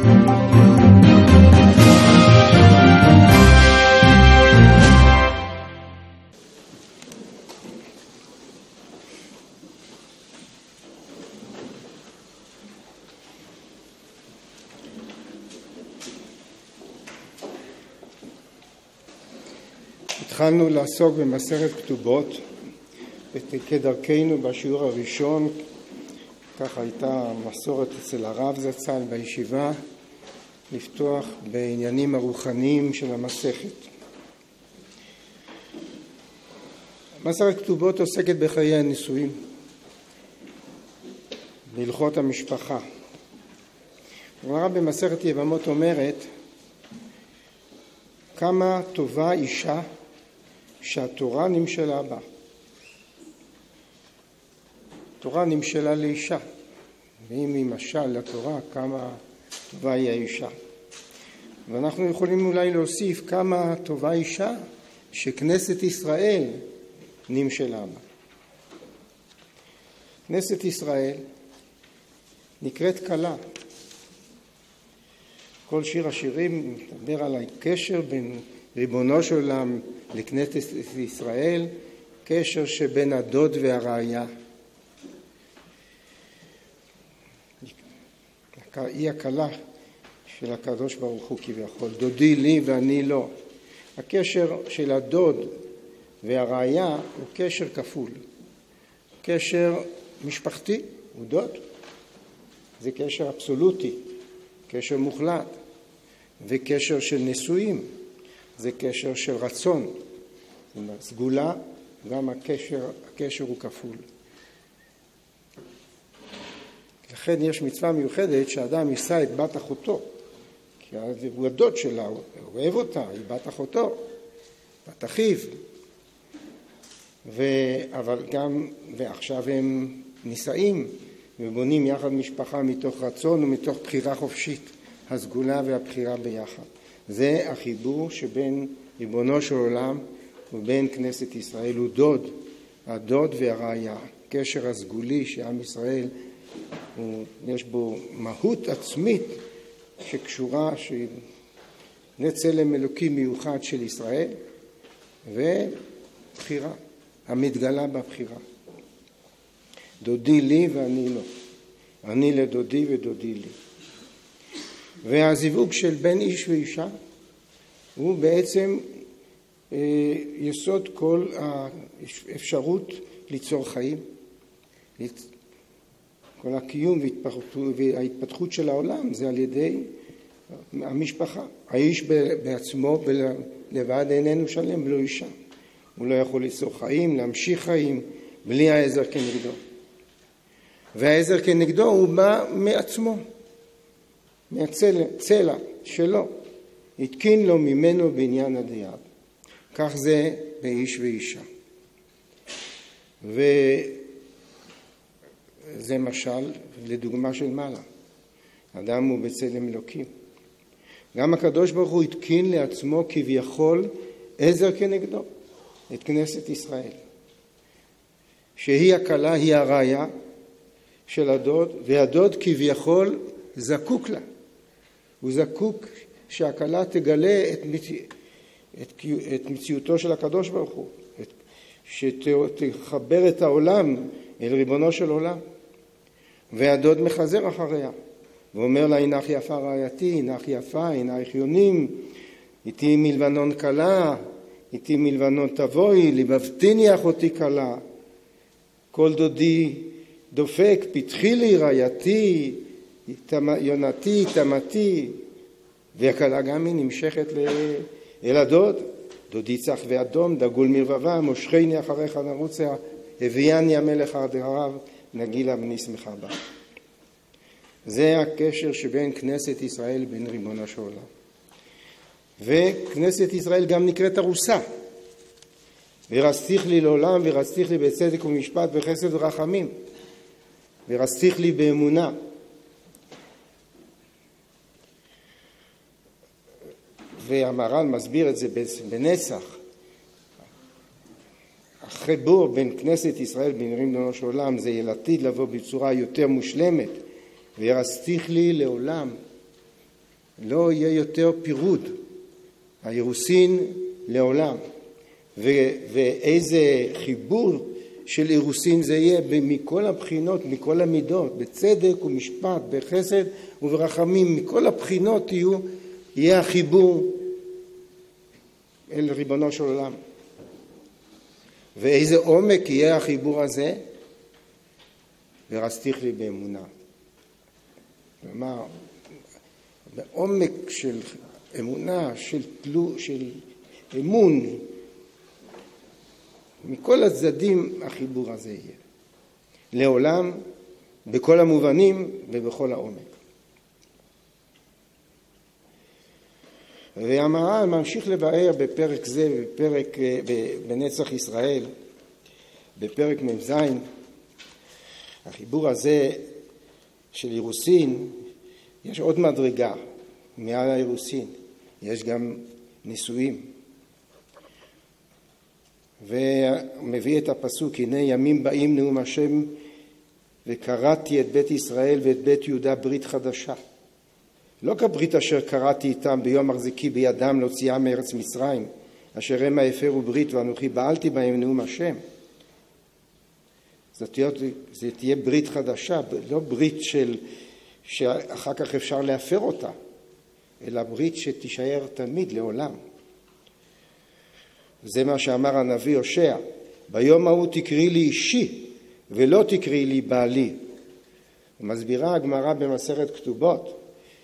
התחלנו לעסוק במסכת כתובות, כדרכנו בשיעור הראשון, כך הייתה מסורת אצל הרב זצ"ל בישיבה, לפתוח בעניינים הרוחניים של המסכת. מסכת כתובות עוסקת בחיי הנישואים, בהלכות המשפחה. הגמרא במסכת יבמות אומרת, כמה טובה אישה שהתורה נמשלה בה. התורה נמשלה לאישה, ואם היא משל לתורה, כמה טובה היא האישה. ואנחנו יכולים אולי להוסיף כמה טובה אישה שכנסת ישראל נמשלה בה. כנסת ישראל נקראת כלה. כל שיר השירים מדבר על הקשר בין ריבונו של עולם לכנסת ישראל, קשר שבין הדוד והרעיה. היא הכלה של הקדוש ברוך הוא כביכול, דודי לי ואני לא. הקשר של הדוד והרעיה הוא קשר כפול. קשר משפחתי הוא דוד, זה קשר אבסולוטי, קשר מוחלט, וקשר של נישואים, זה קשר של רצון. סגולה, גם הקשר הוא כפול. לכן יש מצווה מיוחדת שאדם יישא את בת אחותו, כי הוא הדוד שלה, הוא אוהב אותה, היא בת אחותו, בת אחיו. אבל גם, ועכשיו הם נישאים ובונים יחד משפחה מתוך רצון ומתוך בחירה חופשית, הסגולה והבחירה ביחד. זה החיבור שבין ריבונו של עולם ובין כנסת ישראל, הוא דוד, הדוד והרעיה, קשר הסגולי שעם ישראל יש בו מהות עצמית שקשורה, צלם אלוקי מיוחד של ישראל, ובחירה, המתגלה בבחירה. דודי לי ואני לא, אני לדודי ודודי לי. והזיווג של בין איש ואישה הוא בעצם יסוד כל האפשרות ליצור חיים, כל הקיום וההתפתחות של העולם זה על ידי המשפחה. האיש בעצמו לבד איננו שלם בלא אישה. הוא לא יכול ליצור חיים, להמשיך חיים בלי העזר כנגדו. והעזר כנגדו הוא בא מעצמו, מהצלע שלו. התקין לו ממנו בעניין הדיין. כך זה באיש ואישה. וזה משל לדוגמה של מעלה. אדם הוא בצלם אלוקים. גם הקדוש ברוך הוא התקין לעצמו כביכול עזר כנגדו, את כנסת ישראל. שהיא הכלה, היא הרעיה של הדוד, והדוד כביכול זקוק לה. הוא זקוק שהכלה תגלה את מציאותו של הקדוש ברוך הוא, שתחבר את העולם אל ריבונו של עולם. והדוד מחזר אחריה ואומר לה, הינך יפה רעייתי, הינך יפה, הינך יונים, איתי מלבנון כלה, איתי מלבנון תבואי, לבבתיני אחותי כלה, כל דודי דופק, פתחי לי רעייתי, יונתי, תמתי. והכלה גם היא נמשכת אל הדוד, דודי צח ואדום, דגול מרבבה, מושכני אחריך נרוצה, הביאני המלך אחריו, נגילה ונשמחה בה. זה הקשר שבין כנסת ישראל לבין ריבונו של עולם. וכנסת ישראל גם נקראת ארוסה. ורצתיך לי לעולם, ורצתיך לי בצדק ומשפט וחסד ורחמים. ורצתיך לי באמונה. והמהר"ל מסביר את זה בנצח. החיבור בין כנסת ישראל בין ריבונו של עולם זה לעתיד לבוא בצורה יותר מושלמת. ורצתיך לי לעולם. לא יהיה יותר פירוד, האירוסין לעולם. ואיזה חיבור של אירוסין זה יהיה מכל הבחינות, מכל המידות, בצדק ומשפט, בחסד וברחמים, מכל הבחינות יהיה החיבור אל ריבונו של עולם. ואיזה עומק יהיה החיבור הזה? ורסתיך לי באמונה. כלומר, בעומק של אמונה, של אמון, מכל הצדדים החיבור הזה יהיה. לעולם, בכל המובנים ובכל העומק. והמהר"ל ממשיך לבאר בפרק זה, בנצח ישראל, בפרק מ"ז, החיבור הזה של אירוסין, יש עוד מדרגה מעל האירוסין, יש גם נישואים. ומביא את הפסוק, הנה ימים באים נאום השם וקראתי את בית ישראל ואת בית יהודה ברית חדשה. לא כברית אשר קראתי איתם ביום מחזיקי בידם להוציאה מארץ מצרים, אשר הם הפרו ברית ואנוכי בעלתי בהם נאום השם. זה תהיה ברית חדשה, לא ברית שאחר כך אפשר להפר אותה, אלא ברית שתישאר תמיד לעולם. זה מה שאמר הנביא הושע, ביום ההוא תקראי לי אישי ולא תקראי לי בעלי. ומסבירה הגמרא במסכת כתובות,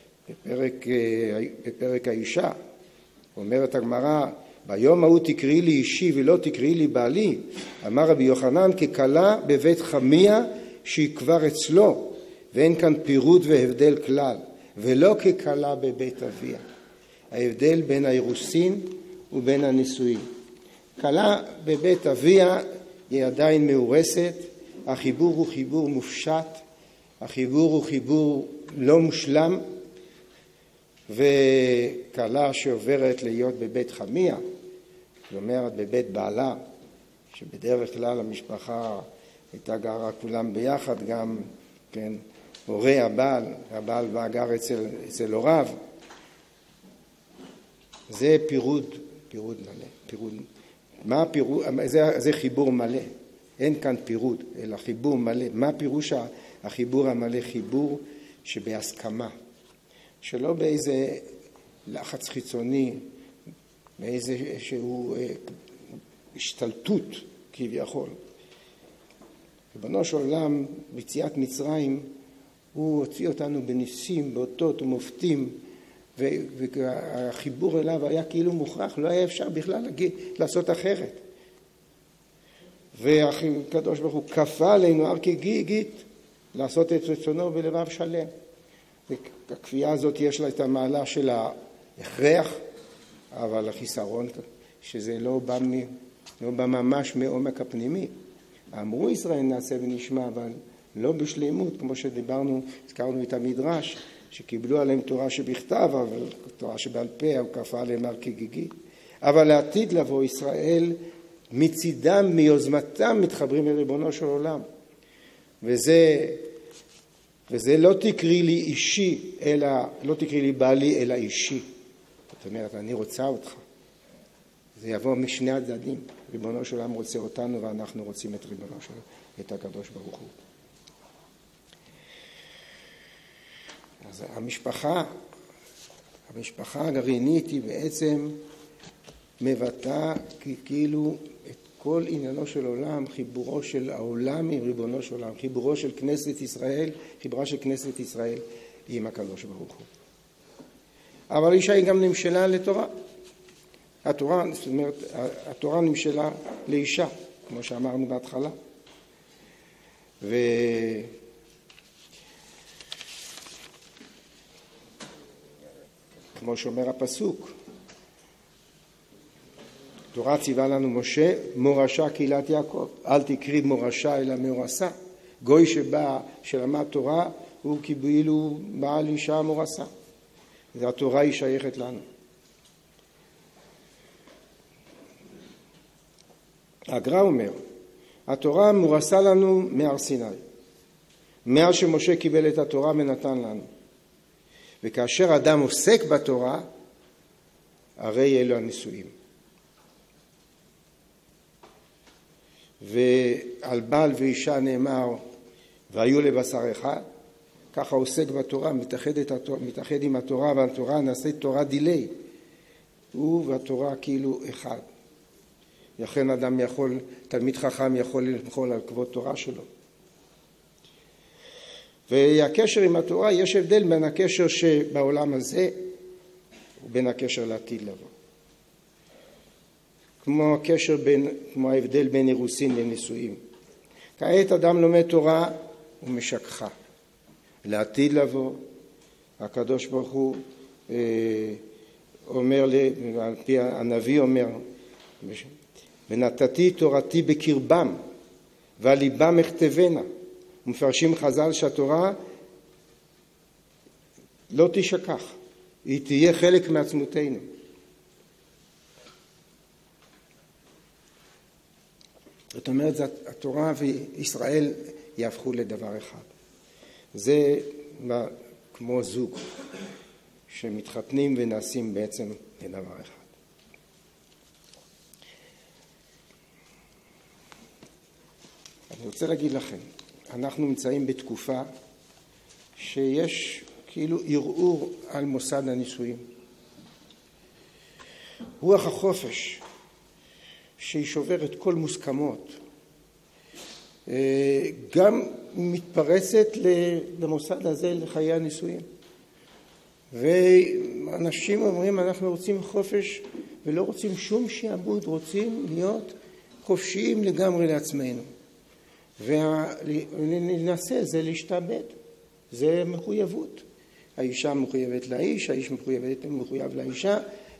בפרק האישה, אומרת הגמרא, ביום ההוא תקראי לי אישי ולא תקראי לי בעלי, אמר רבי יוחנן, ככלה בבית חמיה שהיא כבר אצלו, ואין כאן פירוד והבדל כלל, ולא ככלה בבית אביה. ההבדל בין האירוסין ובין הנישואים. כלה בבית אביה היא עדיין מאורסת, החיבור הוא חיבור מופשט, החיבור הוא חיבור לא מושלם, וכלה שעוברת להיות בבית חמיה, זאת אומרת בבית בעלה, שבדרך כלל המשפחה הייתה גרה כולם ביחד, גם כן, הורי הבעל והגר אצל הוריו, זה פירוד מלא. מה הפירוד? זה חיבור מלא, אין כאן פירוד, אלא חיבור מלא. מה פירוש החיבור המלא? חיבור שבהסכמה, שלא באיזה לחץ חיצוני, באיזה שהוא השתלטות כביכול. ריבונו של עולם ביציאת מצרים הוא הוציא אותנו בניסים, באותות ומופתים, והחיבור אליו היה כאילו מוכרח, לא היה אפשר בכלל לעשות אחרת. והקדוש ברוך הוא כפה עלינו הר כגיגית לעשות את רצונו בלבב שלם. הכפייה הזאת יש לה את המעלה של ההכרח, אבל החיסרון שזה לא בא ממש מעומק הפנימי. אמרו ישראל נעשה ונשמע, אבל לא בשלמות, כמו שדיברנו, הזכרנו את המדרש, שקיבלו עליהם תורה שבכתב, אבל תורה שבעל פה, הוא כפה עליהם הר כגיגית. אבל לעתיד לבוא ישראל, מצידם, מיוזמתם, מתחברים לריבונו של עולם. וזה לא תקראי לי אישי, אלא, לא תקראי לי בעלי, אלא אישי. זאת אומרת, אני רוצה אותך. זה יבוא משני הצדדים. ריבונו של עולם רוצה אותנו, ואנחנו רוצים את ריבונו של עולם, את הקדוש ברוך הוא. אז המשפחה הגרעינית היא בעצם מבטאה כאילו את כל עניינו של עולם, חיבורו של העולם עם ריבונו של עולם, חיבורו של כנסת ישראל, חיבורה של כנסת ישראל עם הקדוש ברוך הוא. אבל אישה היא גם נמשלה לתורה. זאת אומרת, התורה נמשלה לאישה, כמו שאמרנו בהתחלה. כמו שאומר הפסוק, תורה ציווה לנו משה, מורשה קהילת יעקב. אל תקריא מורשה אלא מאורסה. גוי שלמד תורה הוא כאילו בעל אישה מורסה. והתורה היא שייכת לנו. הגר"א אומר, התורה מורסה לנו מהר סיני. מאז שמשה קיבל את התורה ונתן לנו. וכאשר אדם עוסק בתורה, הרי אלו הנישואים. ועל בעל ואישה נאמר, והיו לבשר אחד, ככה עוסק בתורה, מתאחד עם התורה, והתורה נעשית תורה דילי. הוא והתורה כאילו אחד. לכן אדם יכול, תלמיד חכם יכול למחול על כבוד תורה שלו. והקשר עם התורה, יש הבדל בין הקשר שבעולם הזה ובין הקשר לעתיד לבוא. כמו ההבדל בין אירוסין לנישואים. כעת אדם לומד תורה ומשכחה. לעתיד לבוא, הקדוש ברוך הוא אומר, על פי הנביא אומר, ונתתי תורתי בקרבם ועל ליבם אכתבנה. ומפרשים חז"ל שהתורה לא תשכח, היא תהיה חלק מעצמותינו. זאת אומרת, התורה וישראל יהפכו לדבר אחד. זה כמו זוג שמתחתנים ונעשים בעצם לדבר אחד. אני רוצה להגיד לכם, אנחנו נמצאים בתקופה שיש כאילו ערעור על מוסד הנישואים. רוח החופש שהיא שוברת כל מוסכמות, גם מתפרצת למוסד הזה, לחיי הנישואים. ואנשים אומרים, אנחנו רוצים חופש ולא רוצים שום שעבוד, רוצים להיות חופשיים לגמרי לעצמנו. וננסה זה להשתעבד, זה מחויבות. האישה מחויבת לאיש, האיש מחויב לאישה,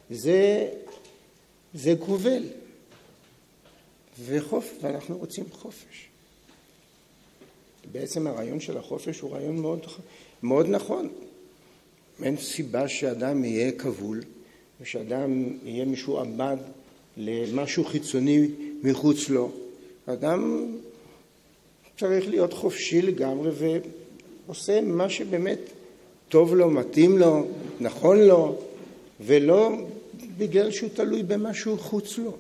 זה גובל. ואנחנו רוצים חופש. בעצם הרעיון של החופש הוא רעיון מאוד, מאוד נכון. אין סיבה שאדם יהיה כבול, ושאדם יהיה משועבד למשהו חיצוני מחוץ לו. אדם צריך להיות חופשי לגמרי ועושה מה שבאמת טוב לו, מתאים לו, נכון לו, ולא בגלל שהוא תלוי במשהו חוץ לו.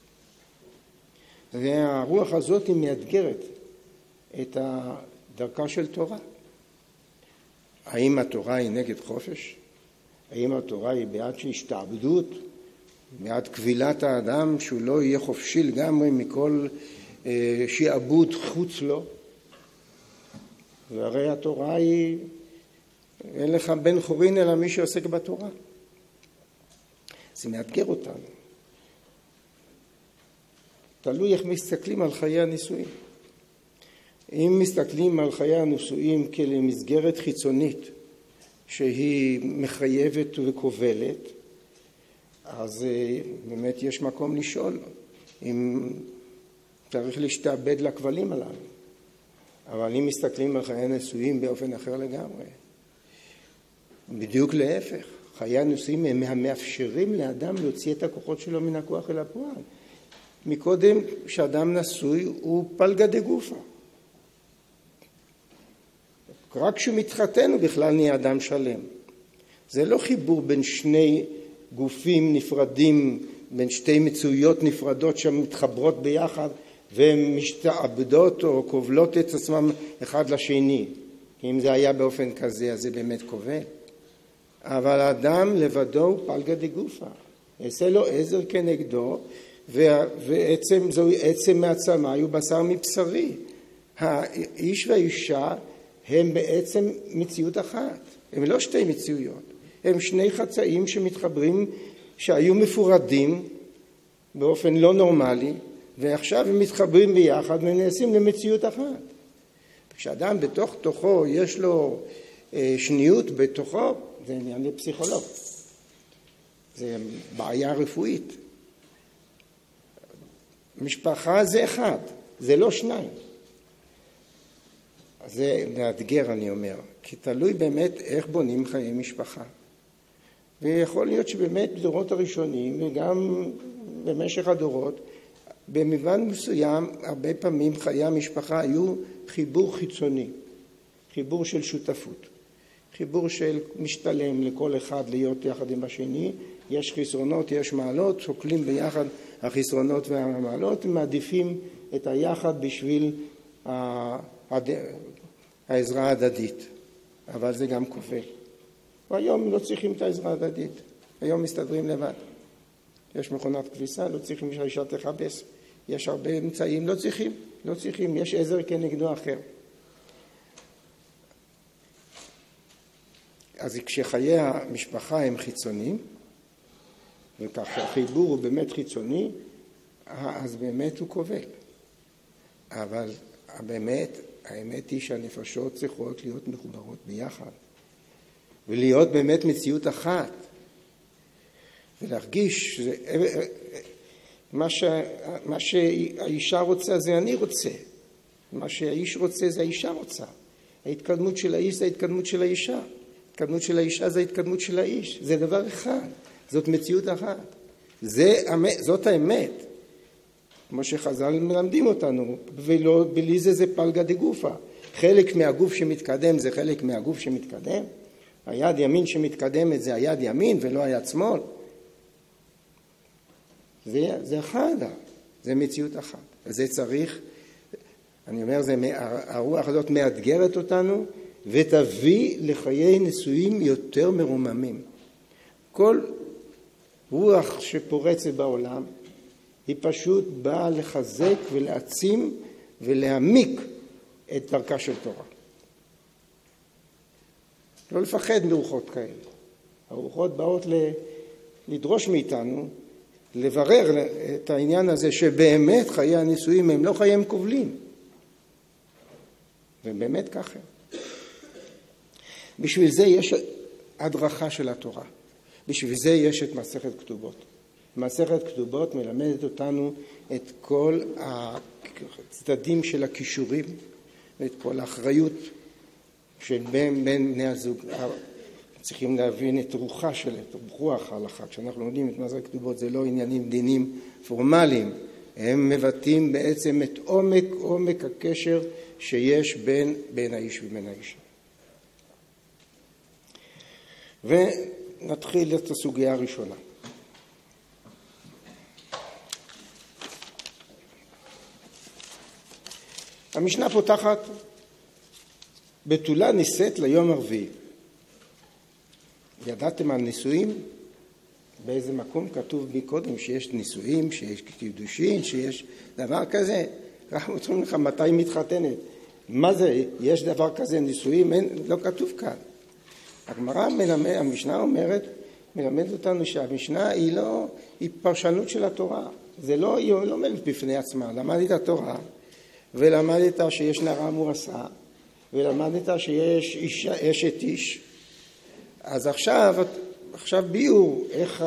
והרוח הזאת היא מאתגרת את הדרכה של תורה. האם התורה היא נגד חופש? האם התורה היא בעד השתעבדות, בעד כבילת האדם, שהוא לא יהיה חופשי לגמרי מכל שעבוד חוץ לו? והרי התורה היא, אין לך בן חורין אלא מי שעוסק בתורה. זה מאתגר אותנו. תלוי איך מסתכלים על חיי הנישואים. אם מסתכלים על חיי הנישואים כמסגרת חיצונית שהיא מחייבת וכובלת, אז באמת יש מקום לשאול אם צריך להשתעבד לכבלים הללו. אבל אם מסתכלים על חיי הנישואים באופן אחר לגמרי, בדיוק להפך, חיי הנישואים הם המאפשרים לאדם להוציא את הכוחות שלו מן הכוח אל הפועל. מקודם שאדם נשוי הוא פלגה דגופה. רק כשהוא מתחתן הוא בכלל נהיה אדם שלם. זה לא חיבור בין שני גופים נפרדים, בין שתי מצויות נפרדות שמתחברות ביחד והן משתעבדות או כובלות את עצמם אחד לשני. אם זה היה באופן כזה, אז זה באמת כובל. אבל האדם לבדו הוא פלגה דגופה. יעשה לו עזר כנגדו, ועצם זוהי עצם מעצמי הוא בשר מבשרי. האיש והאישה הם בעצם מציאות אחת. הם לא שתי מציאויות. הם שני חצאים שמתחברים, שהיו מפורדים באופן לא נורמלי, ועכשיו הם מתחברים ביחד ונעשים למציאות אחת. כשאדם בתוך תוכו יש לו שניות בתוכו, זה עניין לפסיכולוג. זה בעיה רפואית. משפחה זה אחד, זה לא שניים. זה מאתגר, אני אומר, כי תלוי באמת איך בונים חיי משפחה. ויכול להיות שבאמת בדורות הראשונים, וגם במשך הדורות, במובן מסוים, הרבה פעמים חיי המשפחה היו חיבור חיצוני, חיבור של שותפות. חיבור של משתלם לכל אחד להיות יחד עם השני, יש חסרונות, יש מעלות, שוקלים ביחד החסרונות והמעלות, מעדיפים את היחד בשביל העזרה ההדדית, אבל זה גם כובל. והיום לא צריכים את העזרה ההדדית, היום מסתדרים לבד. יש מכונת כביסה, לא צריכים שהאישה תכבס, יש הרבה אמצעים, לא צריכים, יש עזר כנגדו אחר. אז כשחיי המשפחה הם חיצוניים, וככה החיבור הוא באמת חיצוני, אז באמת הוא כובל. אבל האמת היא שהנפשות צריכות להיות מחוברות ביחד, ולהיות באמת מציאות אחת, ולהרגיש מה שהאישה רוצה זה אני רוצה, מה שהאיש רוצה זה האישה רוצה, ההתקדמות של האיש זה ההתקדמות של האישה, ההתקדמות של האישה זה ההתקדמות של האיש, זה דבר אחד, זאת מציאות אחת, זאת האמת, כמו שחז"ל מלמדים אותנו, ולא בלי זה פלגה דגופה. חלק מהגוף שמתקדם זה חלק מהגוף שמתקדם, היד ימין שמתקדמת זה היד ימין ולא היד שמאל, זה אחד, זה מציאות אחת. וזה צריך, אני אומר, הרוח הזאת מאתגרת אותנו, ותביא לחיי נישואים יותר מרוממים. כל רוח שפורצת בעולם, היא פשוט באה לחזק ולהעצים ולהעמיק את דרכה של תורה. לא לפחד מרוחות כאלה. הרוחות באות לדרוש מאיתנו, לברר את העניין הזה שבאמת חיי הנישואים הם לא חייהם כובלים. ובאמת ככה. בשביל זה יש הדרכה של התורה. בשביל זה יש את מסכת כתובות. מסכת כתובות מלמדת אותנו את כל הצדדים של הכישורים ואת כל האחריות של בין בני הזוג. צריכים להבין את רוחה של רוח ההלכה. כשאנחנו לומדים את מסכת כתובות זה לא עניינים דינים פורמליים, הם מבטאים בעצם את עומק הקשר שיש בין האיש ובין האישה. ונתחיל את הסוגיה הראשונה. המשנה פותחת בתולה נישאת ליום הרביעי. ידעתם על נישואים? באיזה מקום כתוב מקודם שיש נישואים, שיש קידושין, שיש דבר כזה? אנחנו צריכים לך מתי מתחתנת. מה זה? יש דבר כזה נישואים? לא כתוב כאן. הגמרא המשנה מלמדת אותנו שהמשנה היא פרשנות של התורה. היא לא עומדת בפני עצמה. למדת התורה ולמדת שיש נערה מואסה ולמדת שיש אשת איש. אז עכשיו ביאור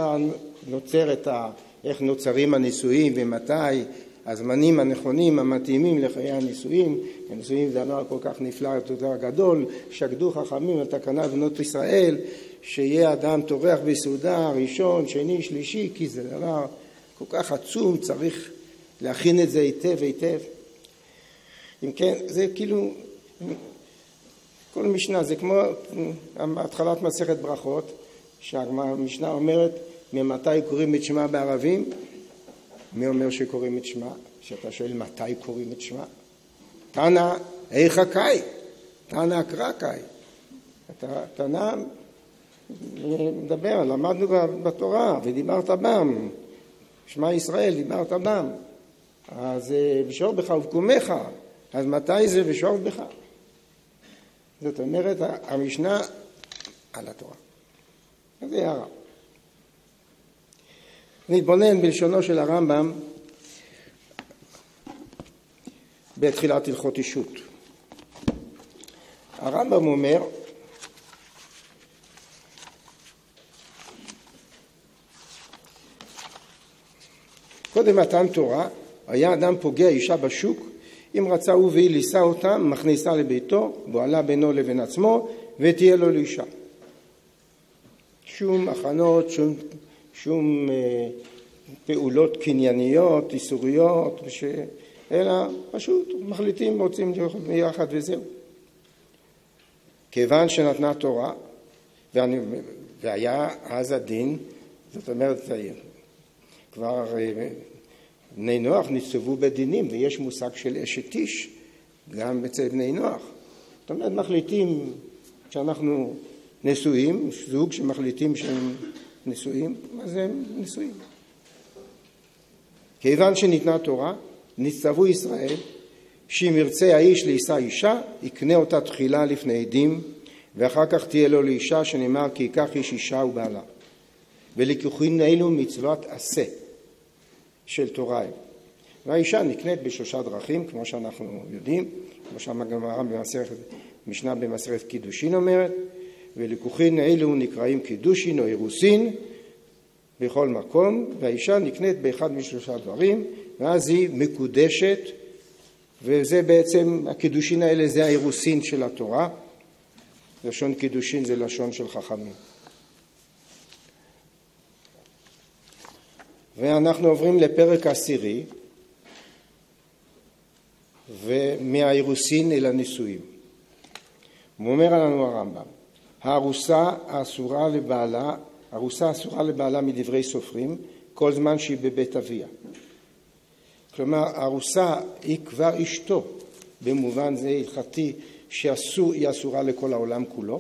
איך נוצרים הנישואים ומתי הזמנים הנכונים המתאימים לחיי הנישואים. הנישואים זה דבר כל כך נפלא, תודה גדול, שקדו חכמים לתקנת בנות ישראל, שיהיה אדם טורח בסעודה, ראשון, שני, שלישי, כי זה דבר כל כך עצום, צריך להכין את זה היטב היטב. אם כן, זה כאילו, כל משנה, זה כמו התחלת מסכת ברכות, שהמשנה אומרת, ממתי קוראים את שמה בערבים? מי אומר שקוראים את שמה? שאתה שואל מתי קוראים את שמה? תנא איכה קאי, תנא אקרא קאי. תנא מדבר, למדנו בתורה ודיברת בם, שמע ישראל דיברת בם. אז בשור בך ובקומך, אז מתי זה בשור בך? זאת אומרת, המשנה על התורה. זה הערה. נתבונן בלשונו של הרמב"ם בתחילת הלכות אישות. הרמב"ם אומר, קודם מתן תורה, היה אדם פוגע אישה בשוק, אם רצה הוא והיא לישא אותה, מכניסה לביתו, בועלה בינו לבין עצמו, ותהיה לו לאישה. שום הכנות, שום פעולות קנייניות, איסוריות, אלא פשוט מחליטים רוצים להיות ביחד וזהו. כיוון שנתנה תורה, והיה אז הדין, זאת אומרת, כבר בני נוח ניצבו בדינים, ויש מושג של אשת איש, גם אצל בני נוח. זאת אומרת, מחליטים שאנחנו נשואים, זוג שמחליטים שהם נשואים, אז הם נשואים. כיוון שניתנה תורה, נצטוו ישראל, שאם ירצה האיש לישא אישה, יקנה אותה תחילה לפני עדים, ואחר כך תהיה לו לאישה, שנאמר כי ייקח איש אישה ובעלה. ולקוחין אלו מצוות עשה של תורה. והאישה נקנית בשלושה דרכים, כמו שאנחנו יודעים, כמו שהגמרא במסכת משנה במסכת קידושין אומרת, ולקוחין אלו נקראים קידושין או אירוסין בכל מקום, והאישה נקנית באחד משלושה דברים, ואז היא מקודשת, וזה בעצם, הקידושין האלה זה האירוסין של התורה. לשון קידושין זה לשון של חכמים. ואנחנו עוברים לפרק העשירי, ומהאירוסין אל הנישואים. הוא אומר לנו הרמב"ם, הארוסה אסורה לבעלה מדברי סופרים, כל זמן שהיא בבית אביה. כלומר, הארוסה היא כבר אשתו, במובן זה הלכתי שהיא אסורה לכל העולם כולו,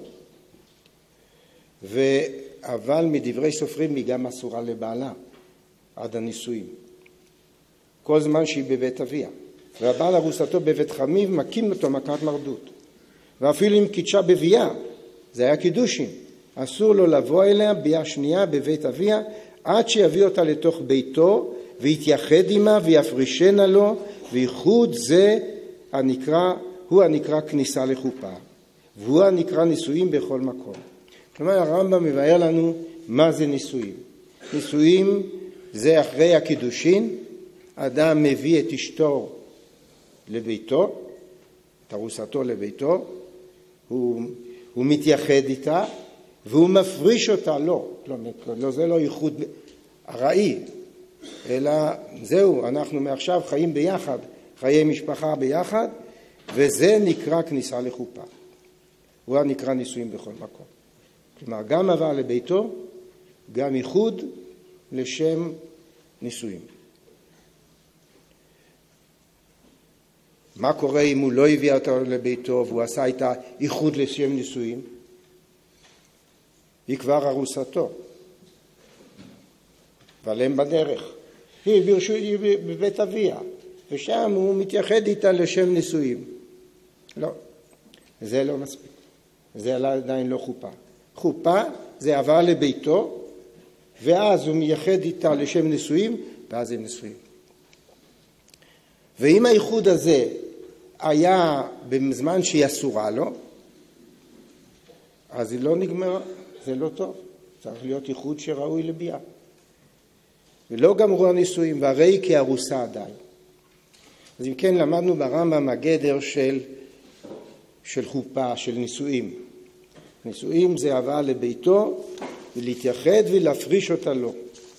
אבל מדברי סופרים היא גם אסורה לבעלה, עד הנישואים. כל זמן שהיא בבית אביה. והבעל ארוסתו בבית חמיו מקים אותו מכת מרדות. ואפילו אם קידשה בביאה, זה היה קידושין, אסור לו לבוא אליה ביאה שנייה בבית אביה, עד שיביא אותה לתוך ביתו, ויתייחד עמה ויפרישנה לו, וייחוד זה הוא הנקרא כניסה לחופה, והוא הנקרא נישואים בכל מקום. כלומר, הרמב"ם מבאר לנו מה זה נישואים. נישואים זה אחרי הקידושין, אדם מביא את אשתו לביתו, את ארוסתו לביתו, הוא מתייחד איתה, והוא מפריש אותה לו. לא, זה לא ייחוד ארעי, אלא זהו, אנחנו מעכשיו חיים ביחד, חיי משפחה ביחד, וזה נקרא כניסה לחופה. הוא נקרא נישואים בכל מקום. כלומר, גם עבר לביתו, גם ייחוד לשם נישואים. מה קורה אם הוא לא הביא אותו לביתו והוא עשה איתה ייחוד לשם נישואים? היא כבר ארוסתו. אבל הם בדרך. היא בבית אביה, ושם הוא מתייחד איתה לשם נישואים. לא, זה לא מספיק. זה עדיין לא חופה. חופה זה עבר לביתו, ואז הוא מייחד איתה לשם נישואים, ואז הם נישואים. ואם הייחוד הזה היה בזמן שהיא אסורה לו, אז היא לא נגמרה, זה לא טוב. צריך להיות ייחוד שראוי לביאה. ולא גמרו הנישואים, והרי כי ארוסה עדיין. אז אם כן, למדנו ברמב"ם הגדר של חופה, של נישואים. נישואים זה הבאה לביתו, ולהתייחד ולהפריש אותה לו.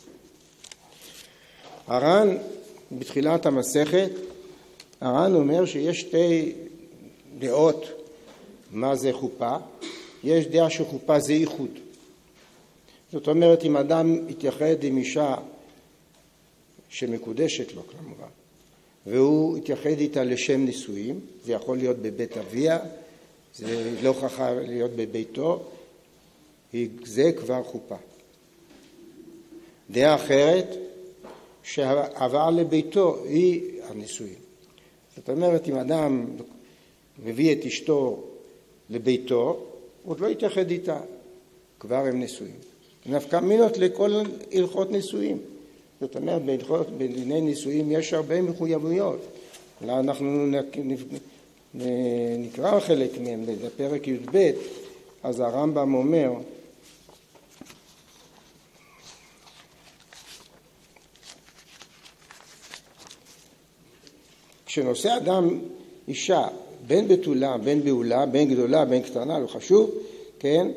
הר"ן, בתחילת המסכת, הר"ן אומר שיש שתי דעות מה זה חופה. יש דעה שחופה זה ייחוד. זאת אומרת, אם אדם יתייחד עם אישה שמקודשת לו כמובן, והוא יתייחד איתה לשם נישואים, זה יכול להיות בבית אביה, זה לא חכם להיות בביתו, זה כבר חופה. דעה אחרת, שהעבר לביתו היא הנישואים. זאת אומרת, אם אדם מביא את אשתו לביתו, הוא עוד לא יתייחד איתה, כבר הם נישואים. נפקא מינות לכל הלכות נישואים. זאת אומרת, בדיני נישואים יש הרבה מחויבויות. אנחנו נקרא חלק מהם בפרק י"ב, אז הרמב"ם אומר, כשנושא אדם אישה, בין בתולה, בין בעולה, בין גדולה, בין קטנה, לא חשוב, כן?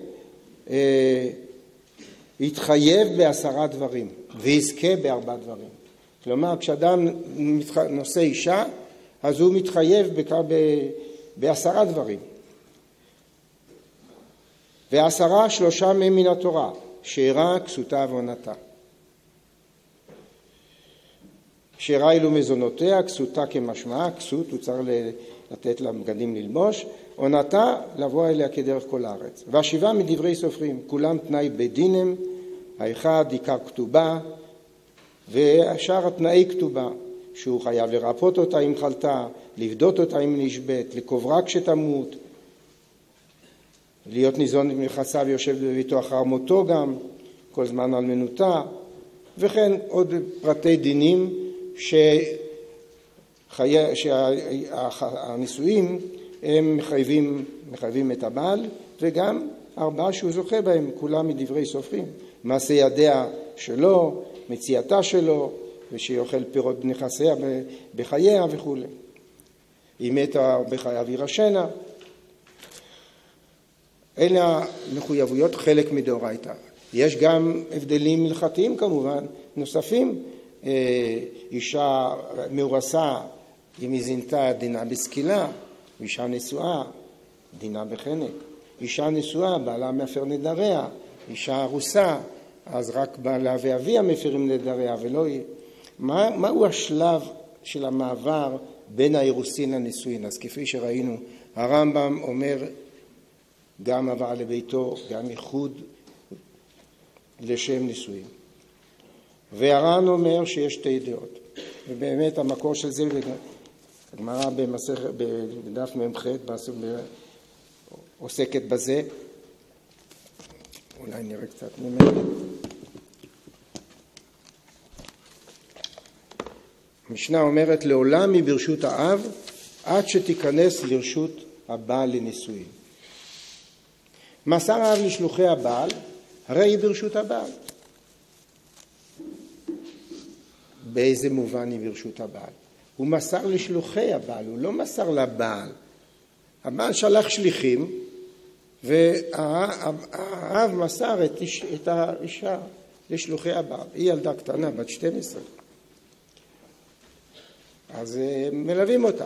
יתחייב ב10 דברים, ויזכה ב4 דברים. כלומר, כשאדם נושא אישה, אז הוא מתחייב ב10 דברים. ו10 3 מהם מן התורה, שאירה, כסותה ועונתה. שאירה אילו מזונותיה, כסותה כמשמעה, כסות הוא צריך לתת לה בגדים ללבוש, עונתה לבוא אליה כדרך כל הארץ. והשבעה מדברי סופרים, כולם תנאי בית דינם, האחד עיקר כתובה, והשאר התנאי כתובה, שהוא חייב לרפות אותה אם חלתה, לבדות אותה אם נשבת, לקוברה כשתמות, להיות ניזון מנכסיו ויושב בביתו אחר מותו גם, כל זמן על מנותה, וכן עוד פרטי דינים שהנישואים הם מחייבים את הבעל, וגם 4 שהוא זוכה בהם, כולם מדברי סופרים, מעשה ידיה שלו, מציאתה שלו, ושיוכל פירות בנכסיה בחייה וכו'. היא מתה בחייו ירשנה. אלה המחויבויות חלק מדאורייתא. יש גם הבדלים הלכתיים כמובן, נוספים. אישה מאורסה, אם היא זינתה דינה בסקילה, אישה נשואה, דינה בחנק. אישה נשואה, בעלה מפר נדריה, אישה ארוסה, אז רק בעלה ואביה מפרים נדריה ולא היא. מהו השלב של המעבר בין האירוסין לנישואין? אז כפי שראינו, הרמב"ם אומר גם הבאה לביתו, גם ייחוד לשם נישואין. והר"ן אומר שיש 2 דעות. ובאמת המקור של זה, הגמרא בדף מ"ח עוסקת בזה. אולי נראה קצת ממנו. המשנה אומרת, לעולם היא ברשות האב, עד שתיכנס לרשות הבעל לנישואין. מסר האב לשלוחי הבעל, הרי היא ברשות הבעל. באיזה מובן היא ברשות הבעל? הוא מסר לשלוחי הבעל, הוא לא מסר לבעל. הבעל שלח שליחים, והאב מסר את האישה לשלוחי הבעל. היא ילדה קטנה, בת 12. אז מלווים אותה.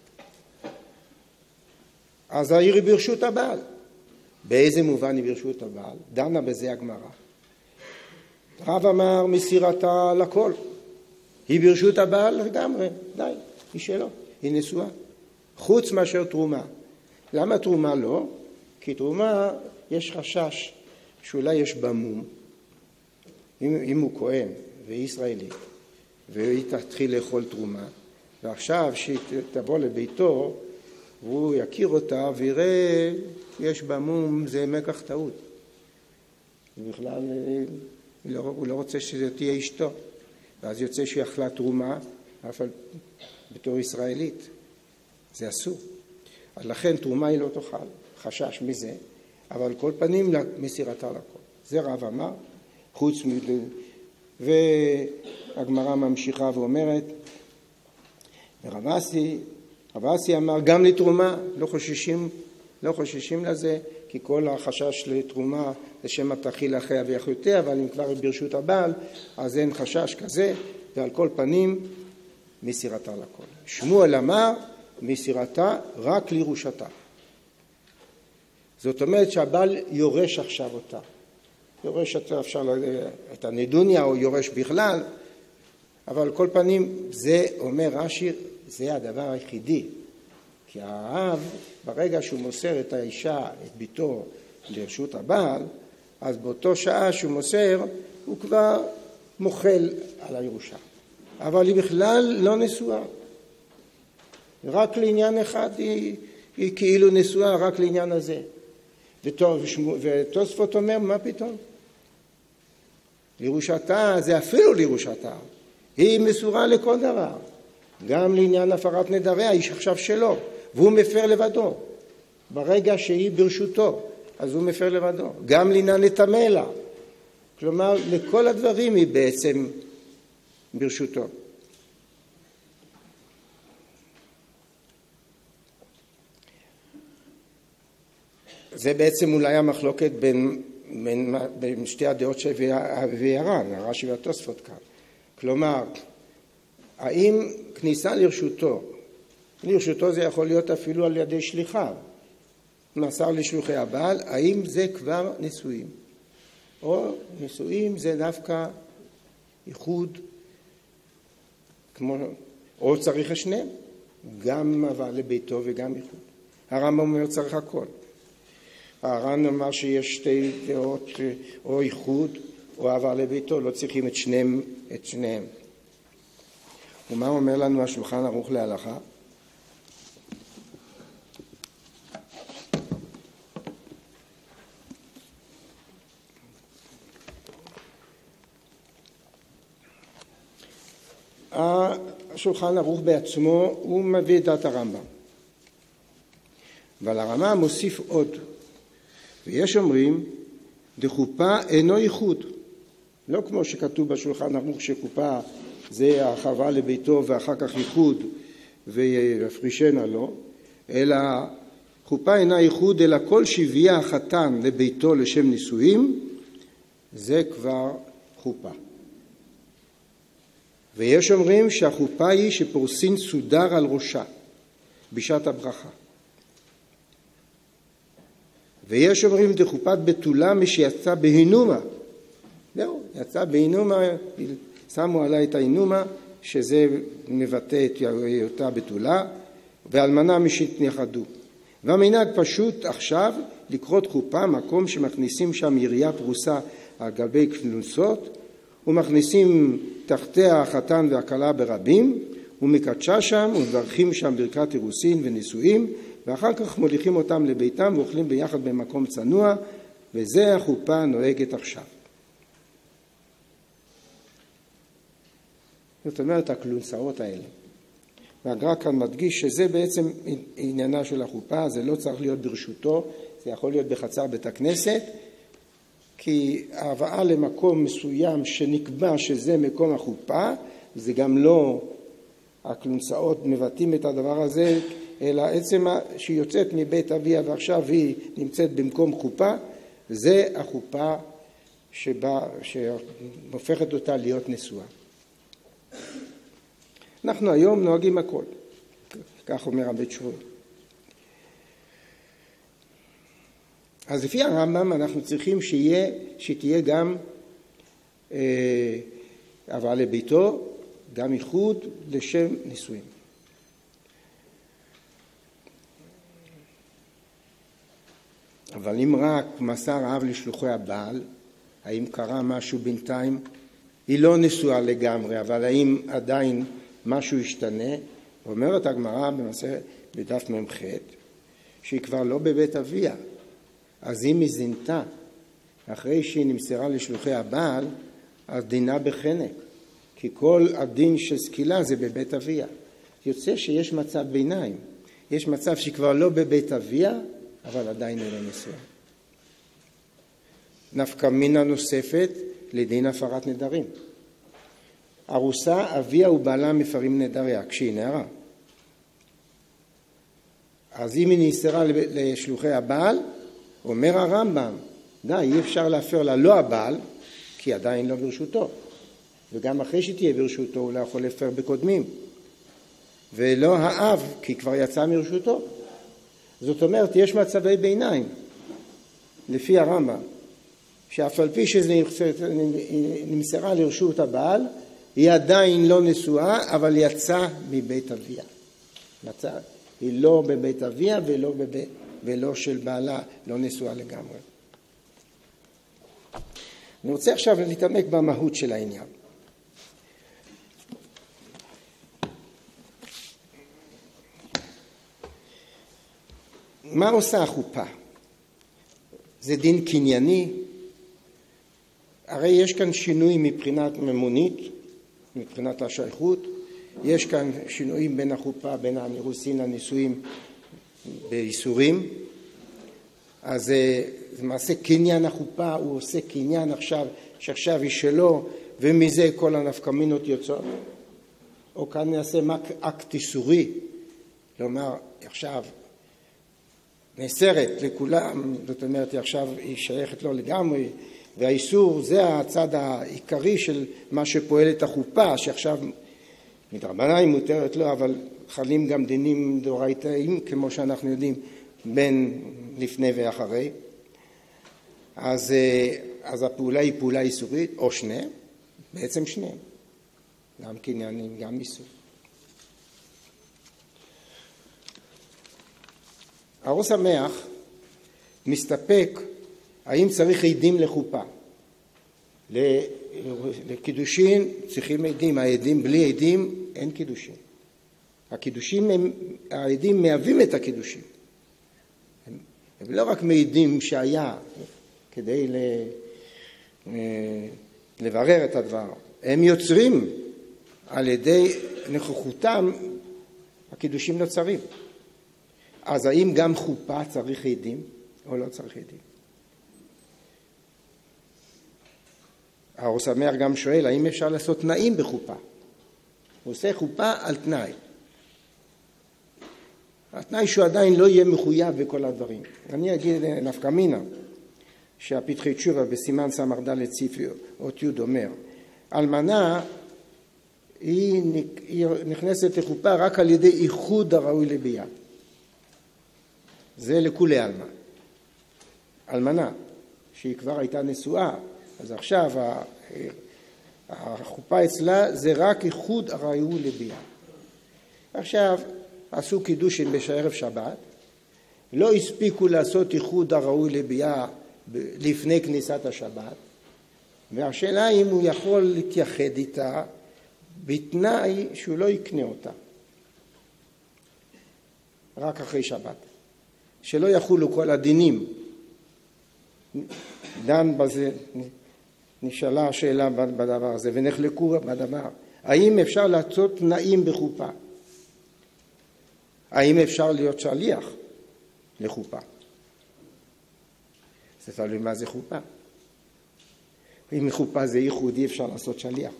אז העיר היא ברשות הבעל. באיזה מובן היא ברשות הבעל? דנה בזה הגמרא. רב אמר מסירתה לכל. היא ברשות הבעל לגמרי, די, היא שלו, היא נשואה. חוץ מאשר תרומה. למה תרומה לא? כי תרומה יש חשש שאולי יש בה מום. אם הוא כהן והיא ישראלית, והיא תתחיל לאכול תרומה, ועכשיו שהיא תבוא לביתו, והוא יכיר אותה ויראה יש בה מום, זה מקח טעות. ובכלל הוא לא רוצה שזה תהיה אשתו. ואז יוצא שהיא אכלה תרומה, אף על בתור ישראלית. זה אסור. לכן תרומה היא לא תאכל, חשש מזה, אבל כל פנים מסירתה לכל. זה רב אמר, חוץ והגמרא ממשיכה ואומרת, ורב אסי אמר גם לתרומה, לא חוששים לזה, כי כל החשש לתרומה זה שמא תאכיל אחיה ואחיותיה, אבל אם כבר ברשות הבעל, אז אין חשש כזה, ועל כל פנים מסירתה לכל. שמואל אמר, מסירתה רק לירושתה. זאת אומרת שהבעל יורש עכשיו אותה. יורש אותה אפשר את הנדוניה או יורש בכלל, אבל על כל פנים זה אומר רש"י, זה הדבר היחידי. כי האב, ברגע שהוא מוסר את האישה, את ביתו, לרשות הבעל, אז באותו שעה שהוא מוסר, הוא כבר מוחל על הירושה. אבל היא בכלל לא נשואה. רק לעניין אחד היא כאילו נשואה, רק לעניין הזה. ותוספות אומר, מה פתאום? לירושתה, זה אפילו לירושתה. היא מסורה לכל דבר. גם לעניין הפרת נדריה, היא עכשיו שלו. והוא מפר לבדו. ברגע שהיא ברשותו, אז הוא מפר לבדו. גם לעניין לטמא לה. כלומר, לכל הדברים היא בעצם ברשותו. זה בעצם אולי המחלוקת בין שתי הדעות וירן, הרש"י והתוספות כאן. כלומר, האם כניסה לרשותו זה יכול להיות אפילו על ידי שליחיו. מסר לשלוחי הבעל, האם זה כבר נישואים? או נישואים זה דווקא ייחוד, או צריך השניהם, גם הבעל לביתו וגם ייחוד. הרמב"ם אומר צריך הכל. הר"ן אמר שיש שתי דעות, או ייחוד או הבעל לביתו, לא צריכים את שניהם. ומה אומר לנו השולחן ערוך להלכה? השולחן ערוך בעצמו הוא מביא את דעת הרמב"ם, אבל הרמב"ם מוסיף עוד, ויש אומרים דחופה אינו ייחוד, לא כמו שכתוב בשולחן ערוך שחופה זה הרחבה לביתו ואחר כך ייחוד ויפרישנה לו, אלא חופה אינה ייחוד אלא כל שבייה החתן לביתו לשם נישואים, זה כבר חופה. ויש אומרים שהחופה היא שפורסין סודר על ראשה בשעת הברכה. ויש אומרים דחופת בתולה משיצא בהינומה. זהו, יצא בהינומה, שמו עליה את ההינומה, שזה מבטא את היותה בתולה, ואלמנה משהתייחדו. והמנהג פשוט עכשיו לקרות חופה, מקום שמכניסים שם ירייה פרוסה על גבי כנוסות, ומכניסים תחתיה החתן והכלה ברבים, ומקדשה שם ומברכים שם ברכת אירוסין ונישואים, ואחר כך מוליכים אותם לביתם ואוכלים ביחד במקום צנוע, וזה החופה נוהגת עכשיו. זאת אומרת, הכלונסאות האלה. והגר"א כאן מדגיש שזה בעצם עניינה של החופה, זה לא צריך להיות ברשותו, זה יכול להיות בחצר בית הכנסת, כי ההבאה למקום מסוים שנקבע שזה מקום החופה, זה גם לא הכלונסאות מבטאים את הדבר הזה, אלא עצם שהיא יוצאת מבית אביה ועכשיו היא נמצאת במקום חופה, זה החופה שהופכת אותה להיות נשואה. אנחנו היום נוהגים הכל, כך אומר הבית שמואל. אז לפי הרמב"ם אנחנו צריכים שתהיה גם הבאה לביתו, גם ייחוד לשם נישואים. אבל אם רק מסר האב לשלוחי הבעל, האם קרה משהו בינתיים? היא לא נשואה לגמרי, אבל האם עדיין משהו ישתנה? אומרת הגמרא במסכת בדף מ"ח, שהיא כבר לא בבית אביה. אז אם היא זינתה, אחרי שהיא נמסרה לשלוחי הבעל, אז דינה בחנק. כי כל הדין של סקילה זה בבית אביה. יוצא שיש מצב ביניים. יש מצב שכבר לא בבית אביה, אבל עדיין היא לא נשואה. נפקא מינה נוספת לדין הפרת נדרים. ארוסה, אביה ובעלה מפרים נדריה כשהיא נערה. אז אם היא נמסרה לשלוחי הבעל, אומר הרמב"ם, די, אי אפשר להפר לה לא הבעל, כי עדיין לא ברשותו. וגם אחרי שתהיה ברשותו, הוא לא יכול להפר בקודמים. ולא האב, כי כבר יצא מרשותו. זאת אומרת, יש מצבי ביניים, לפי הרמב"ם, שאף על פי שזה נמסרה לרשות הבעל, היא עדיין לא נשואה, אבל יצא מבית אביה. היא לא בבית אביה ולא של בעלה, לא נשואה לגמרי. אני רוצה עכשיו להתעמק במהות של העניין. מה עושה החופה? זה דין קנייני? הרי יש כאן שינוי מבחינת ממונית, מבחינת השייכות, יש כאן שינויים בין החופה, בין הנירוסין לנישואים באיסורים, אז למעשה קניין החופה, הוא עושה קניין עכשיו, שעכשיו היא שלו, ומזה כל הנפקמינות יוצאות. או כאן נעשה אקט איסורי, כלומר עכשיו נאסרת לכולם, זאת אומרת עכשיו היא שייכת לו לגמרי, והאיסור זה הצד העיקרי של מה שפועל את החופה, שעכשיו מדרבנן מותרת לו, אבל חלים גם דינים דאורייתאים, כמו שאנחנו יודעים, בין לפני ואחרי, אז הפעולה היא פעולה איסורית, או שניהם, בעצם שניהם, גם קניינים, גם איסור. האור שמח מסתפק האם צריך עדים לחופה. לקידושין צריכים עדים, העדים בלי עדים אין קידושין. העדים מהווים את הקידושין. הם לא רק מעידים שהיה כדי לברר את הדבר, הם יוצרים על ידי נוכחותם הקידושים נוצרים. אז האם גם חופה צריך עדים או לא צריך עדים? האור שמח גם שואל האם אפשר לעשות תנאים בחופה. הוא עושה חופה על תנאי. התנאי שהוא עדיין לא יהיה מחויב בכל הדברים. אני אגיד נפקא מינה שהפתחי תשובה בסימן סמ"ד סעיף אות י' אומר אלמנה היא נכנסת לחופה רק על ידי איחוד הראוי לביאה. זה לכולי עלמא. אלמנה שהיא כבר הייתה נשואה, אז עכשיו החופה אצלה זה רק איחוד הראוי לביאה. עכשיו עשו קידושין בערב שבת, לא הספיקו לעשות איחוד הראוי לביאה לפני כניסת השבת, והשאלה אם הוא יכול להתייחד איתה בתנאי שהוא לא יקנה אותה רק אחרי שבת, שלא יחולו כל הדינים. דן בזה, נשאלה השאלה בדבר הזה ונחלקו בדבר, האם אפשר לעשות תנאים בחופה? האם אפשר להיות שליח לחופה? זה תלוי מה זה חופה. אם חופה זה ייחודי אפשר לעשות שליח.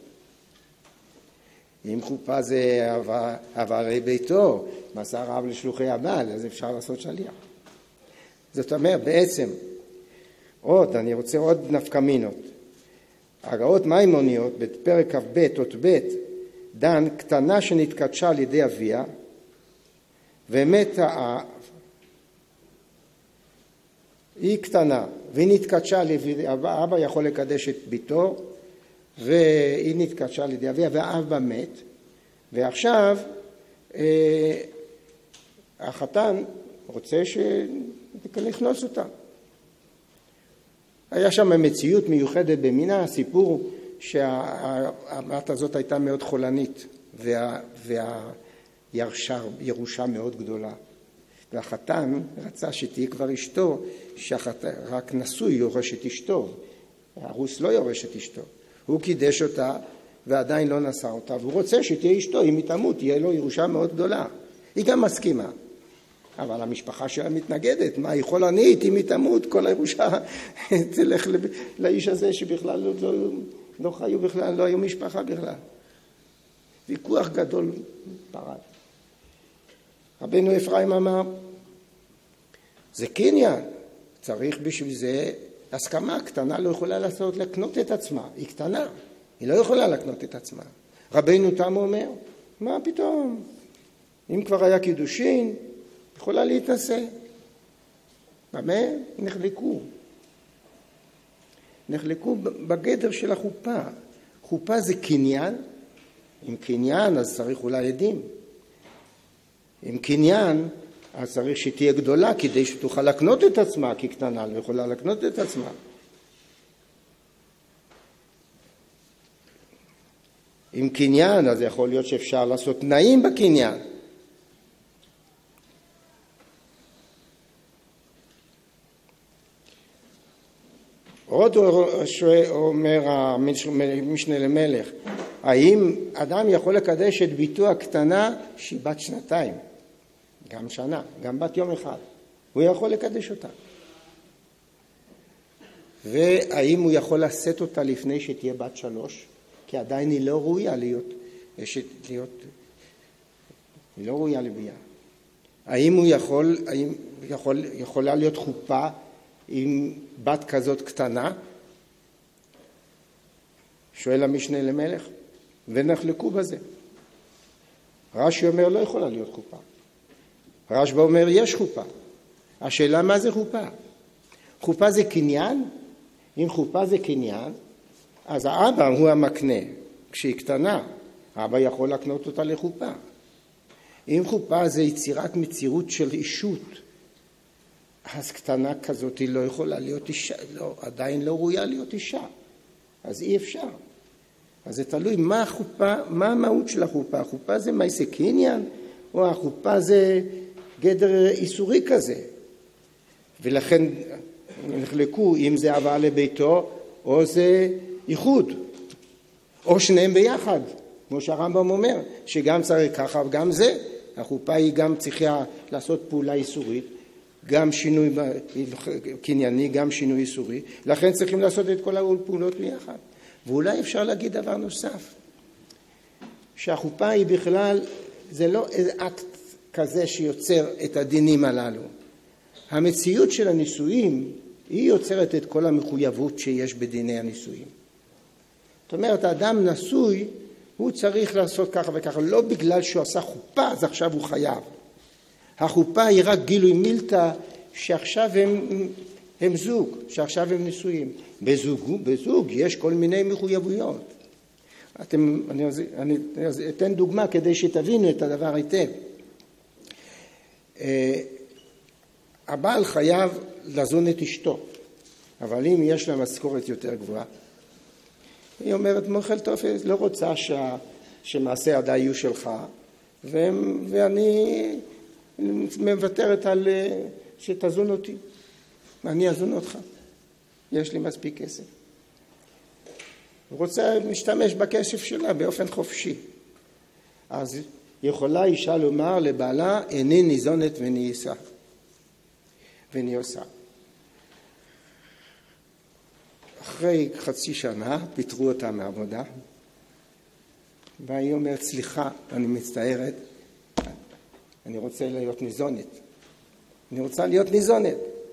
אם חופה זה עברי ביתו, מסר רב לשלוחי הבעל, אז אפשר לעשות שליח. זאת אומרת, בעצם, אני רוצה עוד נפקא מינות. הגאות מימוניות בפרק כ"ב אות ב' דן קטנה שנתקדשה על ידי אביה ומת האב. היא קטנה והיא נתקדשה על ידי אבא יכול לקדש את ביתו, והיא נתקדשה על ידי אביה והאבא מת, ועכשיו החתן רוצה לכנוס אותה. היה שם מציאות מיוחדת במינה, הסיפור שהבת הזאת הייתה מאוד חולנית והירושה מאוד גדולה, והחתן רצה שתהיה כבר אשתו, רק נשוי יורש את אשתו, הרוס לא יורש את אשתו, הוא קידש אותה ועדיין לא נשא אותה, והוא רוצה שתהיה אשתו, אם היא תמות תהיה לו ירושה מאוד גדולה. היא גם מסכימה, אבל המשפחה שלה מתנגדת, מה היא חולנית, אם היא תמות כל הירושה תלך לאיש הזה שבכלל לא חיו בכלל, לא היו משפחה בכלל. ויכוח גדול פרד. רבנו אפרים אמר, זה קניין, צריך בשביל זה הסכמה. קטנה לא יכולה לקנות את עצמה, היא קטנה, היא לא יכולה לקנות את עצמה. רבנו תם אומר, מה פתאום, אם כבר היה קידושין יכולה להתנשא. במה? נחלקו בגדר של החופה. חופה זה קניין, עם קניין אז צריך אולי עדים, עם קניין אז צריך שתהיה גדולה כדי שתוכל לקנות את עצמה, כי קטנה לא יכולה לקנות את עצמה. עם קניין אז יכול להיות שאפשר לעשות תנאים בקניין. עוד אומר המשנה למלך, האם אדם יכול לקדש את ביתו הקטנה שהיא בת 2, גם שנה, גם בת יום אחד, הוא יכול לקדש אותה. והאם הוא יכול לשאת אותה לפני שתהיה בת 3, כי עדיין היא לא ראויה היא לא ראויה לביאה. האם הוא יכולה להיות חופה עם בת כזאת קטנה? שואל המשנה למלך, ונחלקו בזה. רש"י אומר לא יכולה להיות חופה. רשב"א אומר יש חופה. השאלה מה זה חופה? חופה זה קניין? אם חופה זה קניין, אז האבא הוא המקנה. כשהיא קטנה, האבא יכול לקנות אותה לחופה. אם חופה זה יצירת מציאות של אישות, אז קטנה כזאת היא לא יכולה להיות אישה, לא, עדיין לא ראויה להיות אישה. אז אי אפשר. אז זה תלוי מה החופה, מה המהות של החופה. החופה זה מעשה קניין, או החופה זה גדר איסורי כזה. ולכן נחלקו אם זה הבאה לביתו, או זה ייחוד, או שניהם ביחד. כמו שהרמב"ם אומר, שגם צריך ככה וגם זה. החופה היא גם צריכה לעשות פעולה איסורית, גם שינוי קנייני, גם שינוי איסורי. לכן צריכים לעשות את כל הפעולות ביחד. ואולי אפשר להגיד דבר נוסף, שהחופה היא בכלל, זה לא איזה אקט כזה שיוצר את הדינים הללו. המציאות של הנישואים היא יוצרת את כל המחויבות שיש בדיני הנישואים. זאת אומרת, האדם נשוי, הוא צריך לעשות ככה וככה, לא בגלל שהוא עשה חופה, אז עכשיו הוא חייב. החופה היא רק גילוי מילתא שעכשיו הם זוג, שעכשיו הם נישואים. בזוג יש כל מיני מחויבויות. אני אתן דוגמה כדי שתבינו את הדבר היטב. הבעל חייב לזון את אשתו, אבל אם יש לה משכורת יותר גבוהה, היא אומרת, מוכל תופס, לא רוצה שמעשה ידיי יהיו שלך, ואני מוותרת על שתזון אותי. אני אזון אותך. יש לי מספיק כסף. רוצה להשתמש בכסף שלה באופן חופשי. אז יכולה אישה לומר לבעלה, איני ניזונת ואני עושה. אחרי חצי שנה פיטרו אותה מעבודה, והיא אומרת, סליחה, אני מצטערת, אני רוצה להיות ניזונת. אני רוצה להיות ניזונת.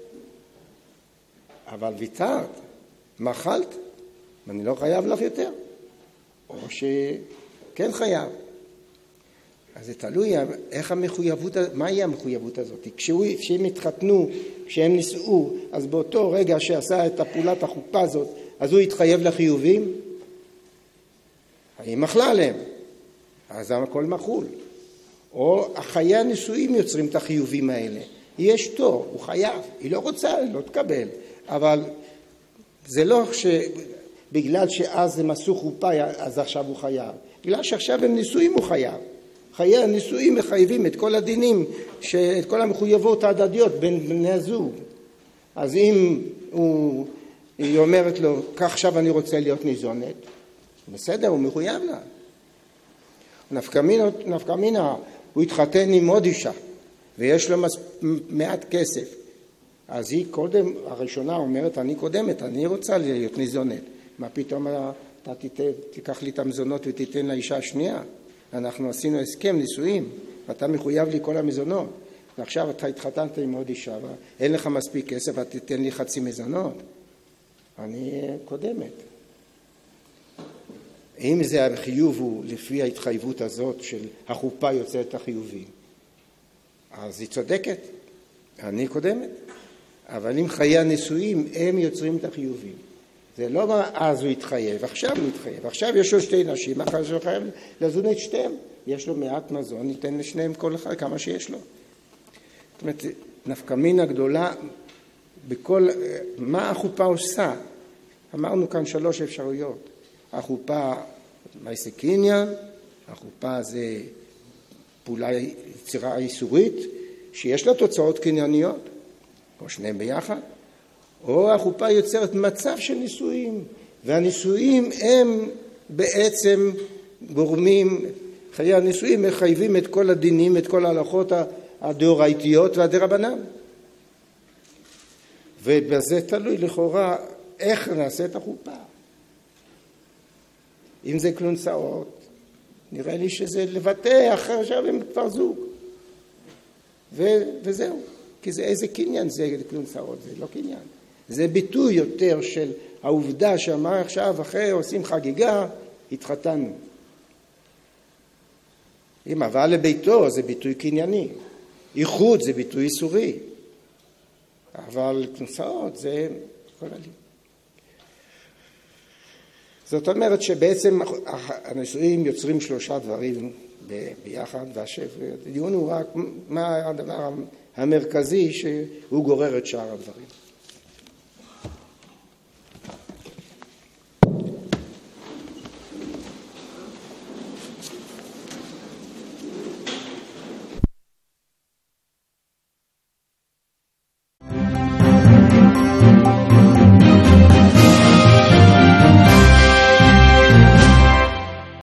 אבל ויתרת, מאכלת, ואני לא חייב לך יותר. או שכן חייב. אז זה תלוי איך המחויבות, מהי המחויבות הזאת? כשהם התחתנו, כשהם נישאו, אז באותו רגע שעשה את הפעולת החופה הזאת, אז הוא התחייב לחיובים? היא מחלה עליהם. אז הכל מחול. או חיי הנישואים יוצרים את החיובים האלה. יש תור, הוא חייב. היא לא רוצה, לא תקבל. אבל זה לא בגלל שאז הם עשו חופה, אז עכשיו הוא חייב. בגלל שעכשיו הם נישואים הוא חייב. חיי הנישואים מחייבים את כל הדינים, את כל המחויבות ההדדיות בין בני הזוג. אז אם היא אומרת לו, כך עכשיו אני רוצה להיות ניזונת, בסדר, הוא מחויב לה. נפקא מינה, הוא התחתן עם עוד אישה, ויש לו מעט כסף. אז היא קודם, הראשונה אומרת, אני קודמת, אני רוצה להיות ניזונת. מה פתאום אתה תיקח לי את המזונות ותיתן לאישה השנייה? אנחנו עשינו הסכם נישואים, ואתה מחויב לי כל המזונות. ועכשיו אתה התחתנת עם עוד אישה, ואין לך מספיק כסף, ואתה תיתן לי חצי מזונות. אני קודמת. אם זה החיוב הוא לפי ההתחייבות הזאת של החופה יוצאת החיובים, אז היא צודקת, אני קודמת. אבל אם חיי הנישואים הם יוצרים את החיובים. זה לא אז הוא התחייב, עכשיו הוא התחייב. עכשיו יש לו שתי נשים, אחר שהוא חייב לזון את שתיהם. יש לו מעט מזון, ניתן לשניהם כל אחד כמה שיש לו. זאת אומרת, נפקא מינה גדולה בכל, מה החופה עושה? אמרנו כאן 3 אפשרויות. החופה מעשה קניין, החופה זה פעולה יצירה איסורית, שיש לה תוצאות קנייניות, או שניהם ביחד, או החופה יוצרת מצב של נישואים, והנישואים הם בעצם גורמים, חיי הנישואים מחייבים את כל הדינים, את כל ההלכות הדאורייתיות והדרבנן. ובזה תלוי לכאורה איך נעשה את החופה. אם זה כלונסאות, נראה לי שזה לבטא אחר שהם כבר זוג. וזהו. כי זה איזה קניין זה כלונסאות, זה לא קניין. זה ביטוי יותר של העובדה שאמר עכשיו אחרי עושים חגיגה, התחתנו. אם הבאה לביתו זה ביטוי קנייני. איחוד זה ביטוי איסורי. אבל כנוסעות זה כל הלימוד. זאת אומרת שבעצם הנישואים יוצרים שלושה דברים ביחד, והדיון הוא רק מה הדבר המרכזי שהוא גורר את שאר הדברים.